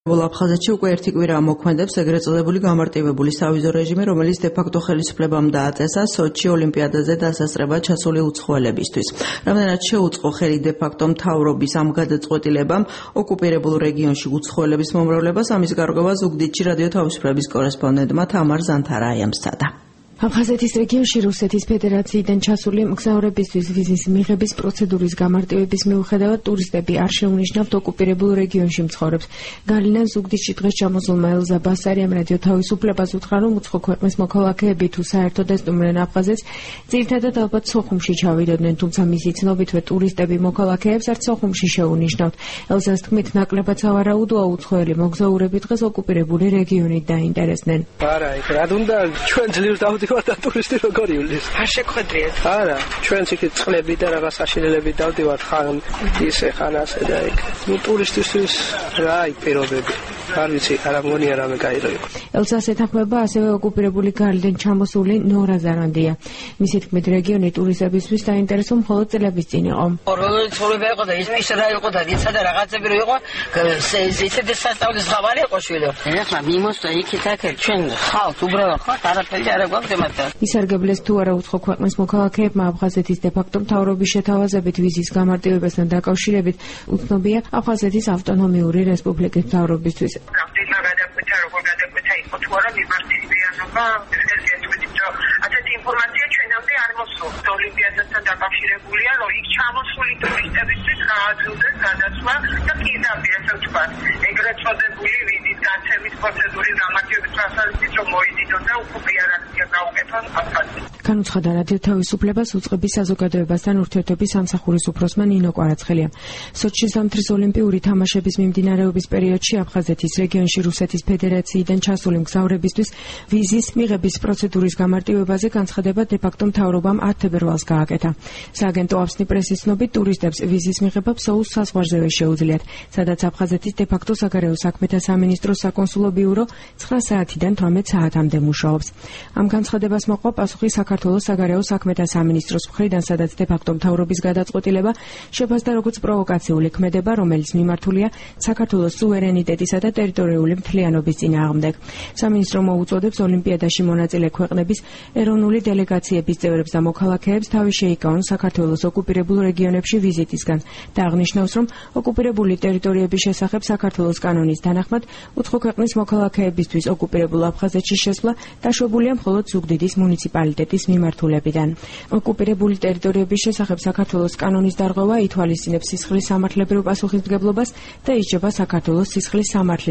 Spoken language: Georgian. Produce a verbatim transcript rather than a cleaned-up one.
აფხაზეთში უკვე ერთი კვირაა მოქმედებს ეგრეთ წოდებული გამარტივებული სავიზო რეჟიმი, რომელიც დე-ფაქტო ხელისუფლებამ დააწესა სოჩი ოლიმპიადაზე დასასწრებად ჩასული უცხოელებისთვის. Რამდენად შეუწყო ხელი დე-ფაქტო მთავრობის ამ გადაწყვეტილებამ ოკუპირებულ რეგიონში უცხოელების მომრავლებას, ამის გარკვევა ზუგდიდში რადიო თავისუფლების კორესპონდენტმა თამარ ზანთარაიამ სცადა. აფხაზეთის რეგიონში რუსეთის ფედერაციიდან ჩასული მგზავრებისთვის ვიზის მიღების პროცედურის გამარტივების მიუხედავად ტურისტები არ შეუნიშნავთ ოკუპირებულ რეგიონში მცხოვრებს. გალინან ზუგდიდში დღეს ჩამოსულმა ელზა ბასარიამ რადიო თავისუფლებას უთხრა, რომ უცხო ქვეყნის მოქალაქეები თუ საერთოდ ესტუმრნენ აფხაზეთს, ძირითადად ალბათ სოხუმში ჩავიდოდნენ, თუმცა მისი ცნობითვე ტურისტები მოქალაქეებს არც სოხუმში შეუნიშნავთ. ელზას თქმით, ნაკლებად სავარაუდოა უცხოელი მოგზაურები დღეს ოკუპირებული რეგიონით დაინტერესდნენ. არა, იქ რა უნდა ჩვენ ძლივს დავდივართ და ტურისტი როგორ იulis? არ შეგხვედრიათ? არა, ჩვენც იქ წყლები და რაღაც საშინელები დავდივართ ხან ისე ხან ასე და იქ. ნუ ტურისტისთვის რა იქ პირობები? არ ვიცი, არ ამგონია რამე გაიღო იქ. ელზას ეთანხმება ასევე ოკუპირებული გალიდან ჩამოსული ნორა ზარანდია. მისი თქმით, რეგიონი ტურისტებისთვის საინტერესო მხოლოდ წლების წინ იყო. როგორც ცხოვრება იყო და ის ის რა იყო და ისა და რაღაცები რო იყო, ისეთი სასწავლის ზღავარი იყო შვილო. ეხლა მიმოსვლა იქით აქეთ ჩვენ ხალხ უბრალოდ ხართ არაფერი არ გვაქვს ემატა. ისარგებლეს თუ არა უცხო ქვეყნის მოქალაქეებმა აფხაზეთის დე-ფაქტო მთავრობის შეთავაზებით ვიზის გამარტივებასთან დაკავშირებით უცნობია აფხაზეთის ავტონომიური რესპუბლიკის მთავრობისთვის. Captain გადაკვეთა როგორ გადაკვეთა იყო თუ არა მიმართებიანობა ეს გეტყვით რომ ასეთი ინფორმაცია ჩვენამდე არ მოსულს ოლიმპიადასთან დაკავშირებულია რომ იქ ჩამოსული ტურისტებისთვის გააძლევდეს გადასვლა და პირდაპირ ასე ვთქვათ ეგრეთ წოდებული ვიზის გაცემის პროცედურის გამარტივების პროცესით რომ მოიდიდონ და უკვე არაქცია გაუკეთონ აფხაზეთში. განუცხადა რადიო თავისუფლებას უწყების საზოგადოებასთან ურთიერთობის სამსახურის უფროსმა ნინო კვარაცხელია. სოჩში ზამთრის ოლიმპიური თამაშების მიმდინარეობის პერიოდში აფხაზეთის რეგიონში რუსეთის ფედერაციიდან ჩასული მგზავრებისთვის ვიზის მიღების პროცედურის გამარტივებაზე განცხადება დე-ფაქტო მთავრობამ ათ თებერვალს გააკეთა. სააგენტო აფსნი პრესის ცნობით, ტურისტებს ვიზის მიღება ფსოუს საზღვარზევე შეუძლიათ, სადაც აფხაზეთის დე-ფაქტო საგარეო საქმეთა სამინისტროს საკონსულო ბიურო ცხრა საათიდან თვრამეტ საათამდე მუშაობს. ამ განცხადებას მოყვა პასუხი საქართველოს საგარეო საქმეთა სამინისტროს მხრიდან, სადაც დე-ფაქტო მთავრობის გადაწყვეტილება შეფასდა როგორც პროვოკაციული ქმედება, რომელიც მიმართულია საქართველოს სუვერენიტეტისა და ტერიტორიული მთლიანობის წინააღმდეგ. სამინისტრო მოუწოდებს ოლიმპიადაში მონაწილე ქვეყნების ეროვნული დელეგაციების წევრებს და მოქალაქეებს თავი შეიკავონ საქართველოს ოკუპირებულ რეგიონებში ვიზიტისგან და აღნიშნავს, რომ ოკუპირებული ტერიტორიების შესახებ საქართველოს კანონის თანახმად უცხო ქვეყნის მოქალაქეებისთვის ოკუპირებულ აფხაზეთში შესვლა დაშვებულია მხოლოდ ზუგდიდის მუნიციპალიტეტის მიმართულებიდან. ოკუპირებული ტერიტორიების შესახებ საქართველოს კანონის დარღვევა ითვალისწინებს სისხლის სამართლებრივ პასუხისმგებლობას და ისჯება საქართველოს სისხლის სამართლის